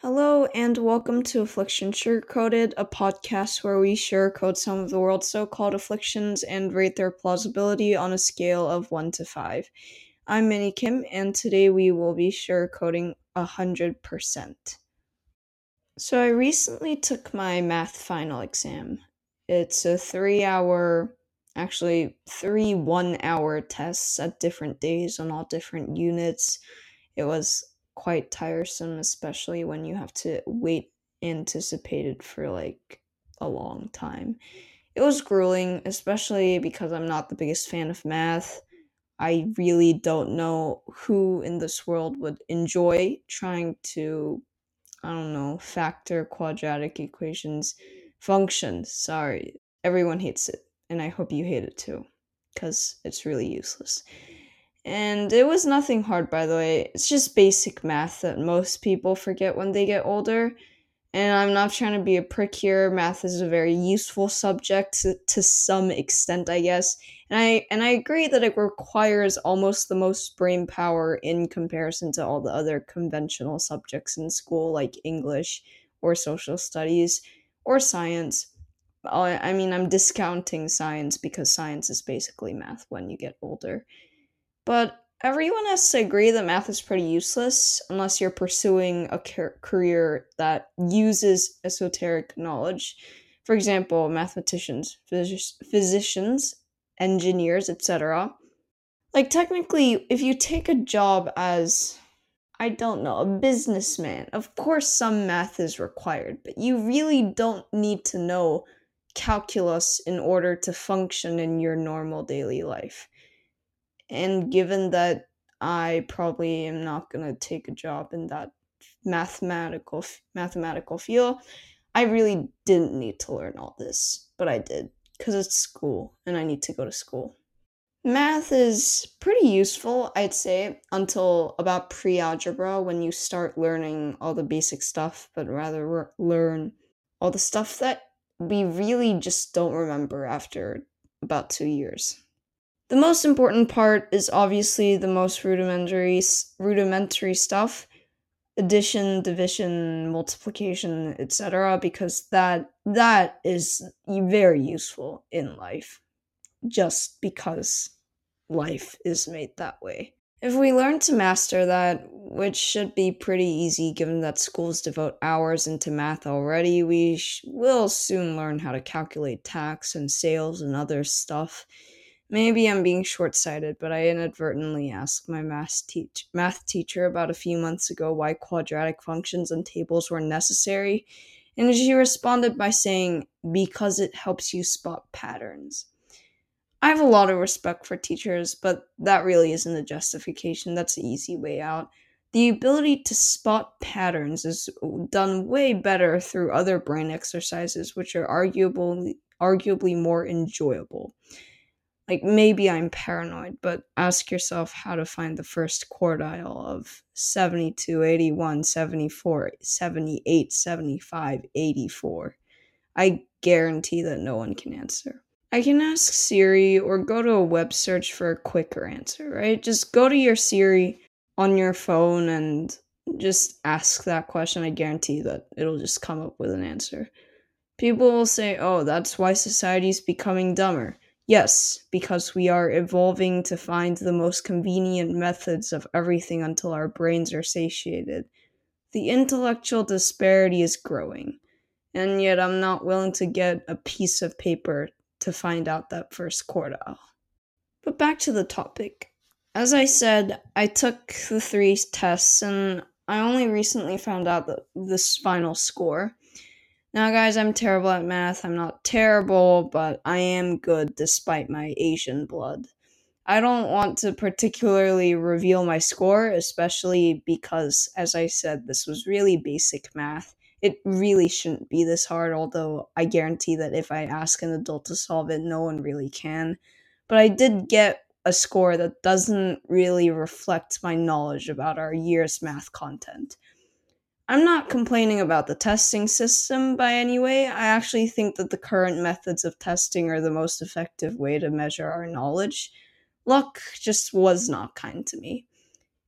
Hello and welcome to Affliction Sugarcoated, a podcast where we sugarcoat some of the world's so-called afflictions and rate their plausibility on a scale of 1 to 5. I'm Minnie Kim, and today we will be sugarcoating 100%. So I recently took my math final exam. It's a 3 1-hour tests at different days on all different units. It was quite tiresome, especially when you have to wait anticipated for a long time. It was grueling, especially because I'm not the biggest fan of math. I really don't know who in this world would enjoy trying to, factor quadratic equations, functions. Sorry, everyone hates it, and I hope you hate it too, because it's really useless. And it was nothing hard, by the way. It's just basic math that most people forget when they get older. And I'm not trying to be a prick here. Math is a very useful subject to some extent, I guess. And I agree that it requires almost the most brain power in comparison to all the other conventional subjects in school, like English or social studies or science. I'm discounting science because science is basically math when you get older. But everyone has to agree that math is pretty useless unless you're pursuing a career that uses esoteric knowledge. For example, mathematicians, physicians, engineers, etc. Like, technically, if you take a job as, I don't know, a businessman, of course some math is required, but you really don't need to know calculus in order to function in your normal daily life. And given that I probably am not going to take a job in that mathematical field, I really didn't need to learn all this, but I did because it's school and I need to go to school. Math is pretty useful, I'd say, until about pre-algebra when you start learning all the basic stuff, but rather learn all the stuff that we really just don't remember after about 2 years. The most important part is obviously the most rudimentary stuff, addition, division, multiplication, etc., because that is very useful in life, just because life is made that way. If we learn to master that, which should be pretty easy given that schools devote hours into math already, we will soon learn how to calculate tax and sales and other stuff. Maybe I'm being short-sighted, but I inadvertently asked my math teacher about a few months ago why quadratic functions and tables were necessary, and she responded by saying, because it helps you spot patterns. I have a lot of respect for teachers, but that really isn't a justification. That's the easy way out. The ability to spot patterns is done way better through other brain exercises, which are arguably more enjoyable. Like, maybe I'm paranoid, but ask yourself how to find the first quartile of 72, 81, 74, 78, 75, 84. I guarantee that no one can answer. I can ask Siri or go to a web search for a quicker answer, right? Just go to your Siri on your phone and just ask that question. I guarantee that it'll just come up with an answer. People will say, oh, that's why society's becoming dumber. Yes, because we are evolving to find the most convenient methods of everything until our brains are satiated. The intellectual disparity is growing, and yet I'm not willing to get a piece of paper to find out that first quartile. But back to the topic. As I said, I took the 3 tests, and I only recently found out this final score. Now, guys, I'm terrible at math. I'm not terrible, but I am good despite my Asian blood. I don't want to particularly reveal my score, especially because, as I said, this was really basic math. It really shouldn't be this hard, although I guarantee that if I ask an adult to solve it, no one really can. But I did get a score that doesn't really reflect my knowledge about our year's math content. I'm not complaining about the testing system by any way. I actually think that the current methods of testing are the most effective way to measure our knowledge. Luck just was not kind to me.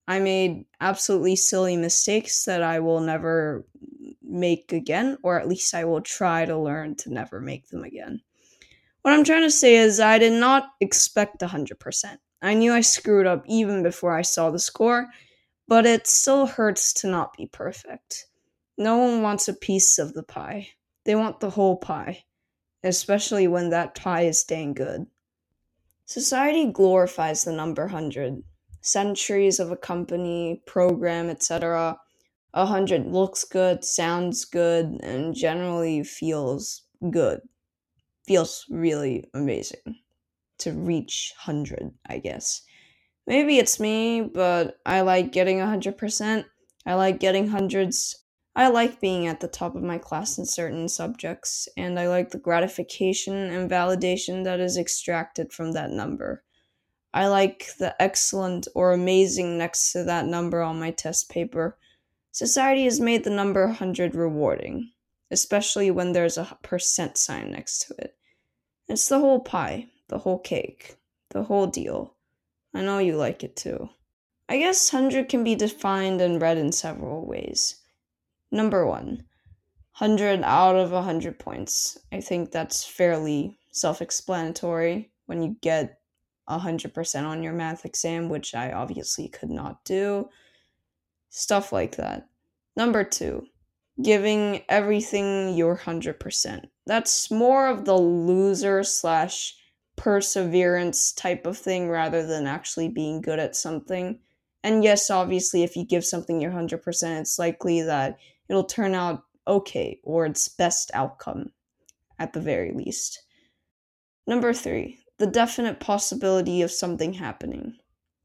I made absolutely silly mistakes that I will never make again, or at least I will try to learn to never make them again. What I'm trying to say is, I did not expect 100%. I knew I screwed up even before I saw the score, but it still hurts to not be perfect. No one wants a piece of the pie. They want the whole pie, especially when that pie is dang good. Society glorifies the number 100. Centuries of a company, program, etc. 100 looks good, sounds good, and generally feels good. Feels really amazing to reach 100, I guess. Maybe it's me, but I like getting 100%. I like getting hundreds. I like being at the top of my class in certain subjects, and I like the gratification and validation that is extracted from that number. I like the excellent or amazing next to that number on my test paper. Society has made the number 100 rewarding, especially when there's a percent sign next to it. It's the whole pie, the whole cake, the whole deal. I know you like it too. I guess 100 can be defined and read in several ways. Number 1, 100 out of 100 points. I think that's fairly self-explanatory when you get 100% on your math exam, which I obviously could not do. Stuff like that. Number 2, giving everything your 100%. That's more of the loser slash perseverance type of thing rather than actually being good at something. And yes, obviously, if you give something your 100%, it's likely that it'll turn out okay, or its best outcome, at the very least. Number 3, the definite possibility of something happening.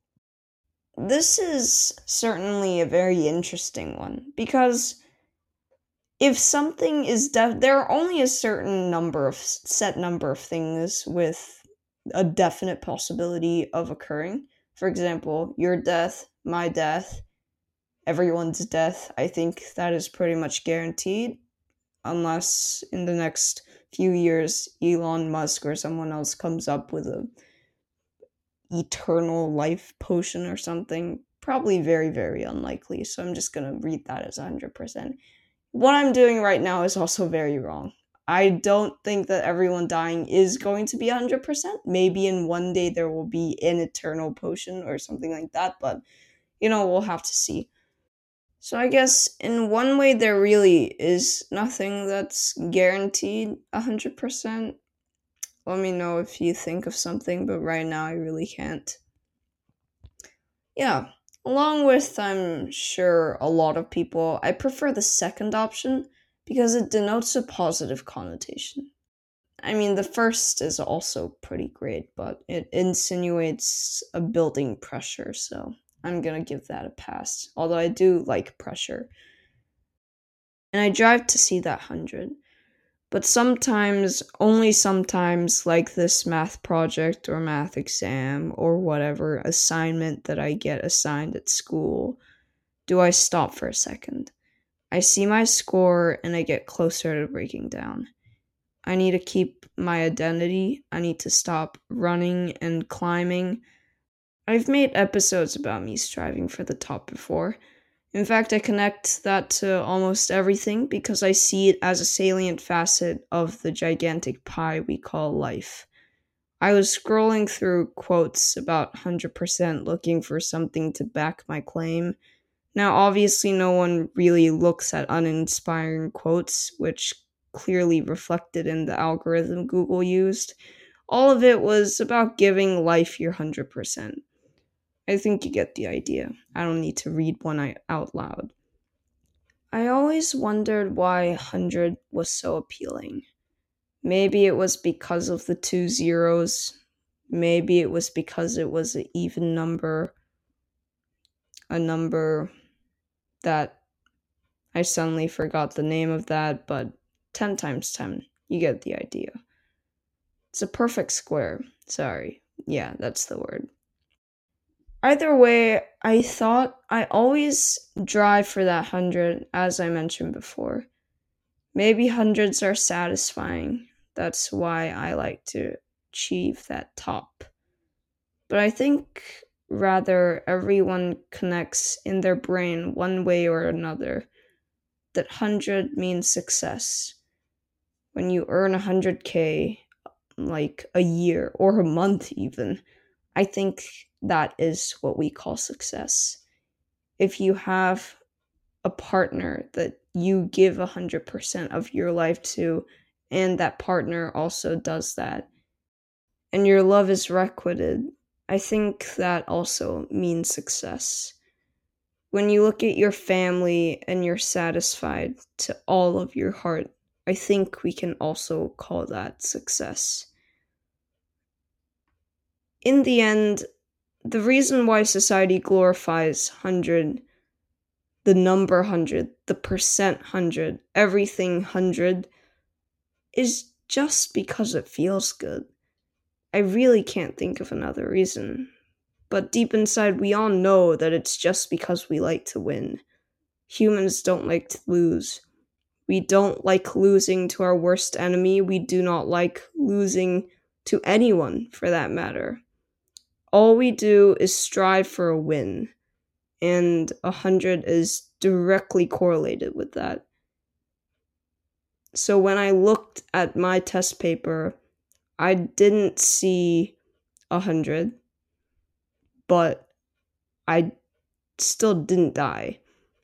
This is certainly a very interesting one, because if something is there are only a certain set number of things with a definite possibility of occurring. For example, your death, my death, everyone's death. I think that is pretty much guaranteed, unless in the next few years Elon Musk or someone else comes up with a eternal life potion or something. Probably very, very unlikely, so I'm just gonna read that as 100%. What I'm doing right now is also very wrong. I don't think that everyone dying is going to be 100%. Maybe in one day there will be an eternal potion or something like that, but, we'll have to see. So I guess in one way there really is nothing that's guaranteed 100%. Let me know if you think of something, but right now I really can't. Yeah, along with, I'm sure, a lot of people, I prefer the second option because it denotes a positive connotation. I mean, the first is also pretty great, but it insinuates a building pressure, so I'm gonna give that a pass. Although I do like pressure. And I drive to see that 100. But sometimes, only sometimes, like this math project or math exam or whatever assignment that I get assigned at school, do I stop for a second. I see my score and I get closer to breaking down. I need to keep my identity. I need to stop running and climbing. I've made episodes about me striving for the top before. In fact, I connect that to almost everything because I see it as a salient facet of the gigantic pie we call life. I was scrolling through quotes about 100% looking for something to back my claim. Now, obviously, no one really looks at uninspiring quotes, which clearly reflected in the algorithm Google used. All of it was about giving life your 100%. I think you get the idea. I don't need to read one out loud. I always wondered why 100 was so appealing. Maybe it was because of the two zeros. Maybe it was because it was an even number. A number that I suddenly forgot the name of that, but 10 times 10. You get the idea. It's a perfect square. Sorry. Yeah, that's the word. Either way, I thought I always drive for that 100, as I mentioned before. Maybe hundreds are satisfying. That's why I like to achieve that top. But I think Rather, everyone connects in their brain one way or another that 100 means success. When you earn 100K, like a year or a month even, I think that is what we call success. If you have a partner that you give 100% of your life to, and that partner also does that, and your love is requited, I think that also means success. When you look at your family and you're satisfied to all of your heart, I think we can also call that success. In the end, the reason why society glorifies 100, the number 100, the percent 100, everything 100, is just because it feels good. I really can't think of another reason. But deep inside, we all know that it's just because we like to win. Humans don't like to lose. We don't like losing to our worst enemy. We do not like losing to anyone, for that matter. All we do is strive for a win, and 100 is directly correlated with that. So when I looked at my test paper, I didn't see 100, but I still didn't die.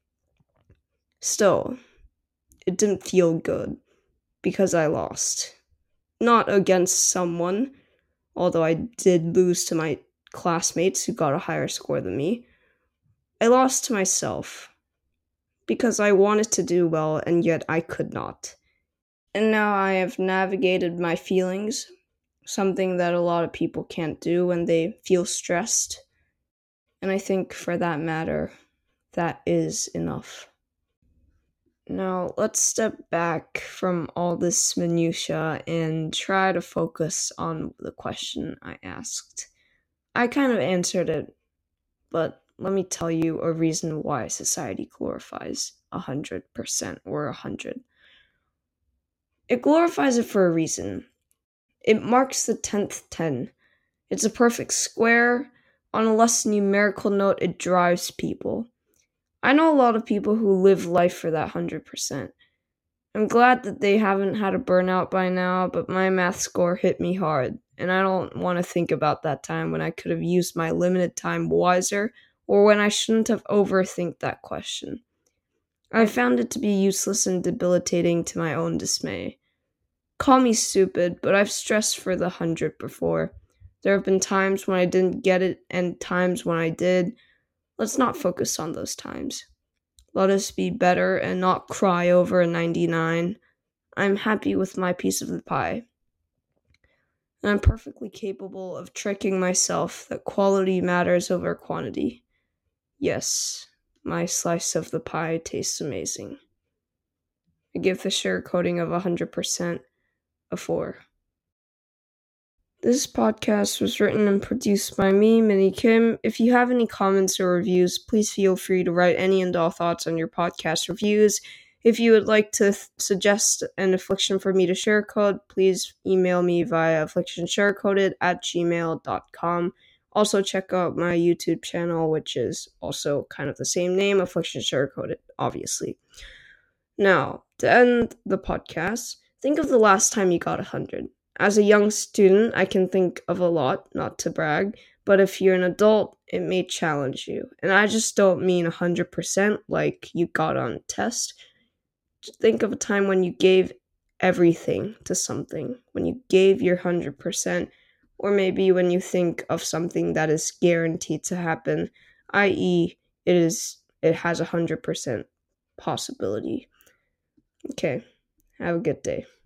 Still, it didn't feel good because I lost. Not against someone, although I did lose to my classmates who got a higher score than me. I lost to myself because I wanted to do well and yet I could not. And now I have navigated my feelings, something that a lot of people can't do when they feel stressed. And I think for that matter, that is enough. Now, let's step back from all this minutia and try to focus on the question I asked. I kind of answered it, but let me tell you a reason why society glorifies 100% or 100. It glorifies it for a reason. It marks the 10th 10. It's a perfect square. On a less numerical note, it drives people. I know a lot of people who live life for that 100%. I'm glad that they haven't had a burnout by now, but my math score hit me hard, and I don't want to think about that time when I could have used my limited time wiser, or when I shouldn't have overthink that question. I found it to be useless and debilitating to my own dismay. Call me stupid, but I've stressed for the 100 before. There have been times when I didn't get it, and times when I did. Let's not focus on those times. Let us be better and not cry over a 99. I'm happy with my piece of the pie. And I'm perfectly capable of tricking myself that quality matters over quantity. Yes, my slice of the pie tastes amazing. I give the sugar coating of 100% a 4. This podcast was written and produced by me, Minnie Kim. If you have any comments or reviews, please feel free to write any and all thoughts on your podcast reviews. If you would like to suggest an affliction for me to share code, please email me via afflictionsharecoded@gmail.com. Also, check out my YouTube channel, which is also kind of the same name, Affliction Sharecoded, obviously. Now, to end the podcast, think of the last time you got 100. As a young student, I can think of a lot, not to brag, but if you're an adult, it may challenge you. And I just don't mean 100% like you got on a test. Just think of a time when you gave everything to something, when you gave your 100%, or maybe when you think of something that is guaranteed to happen, i.e., it has 100% possibility. Okay, have a good day.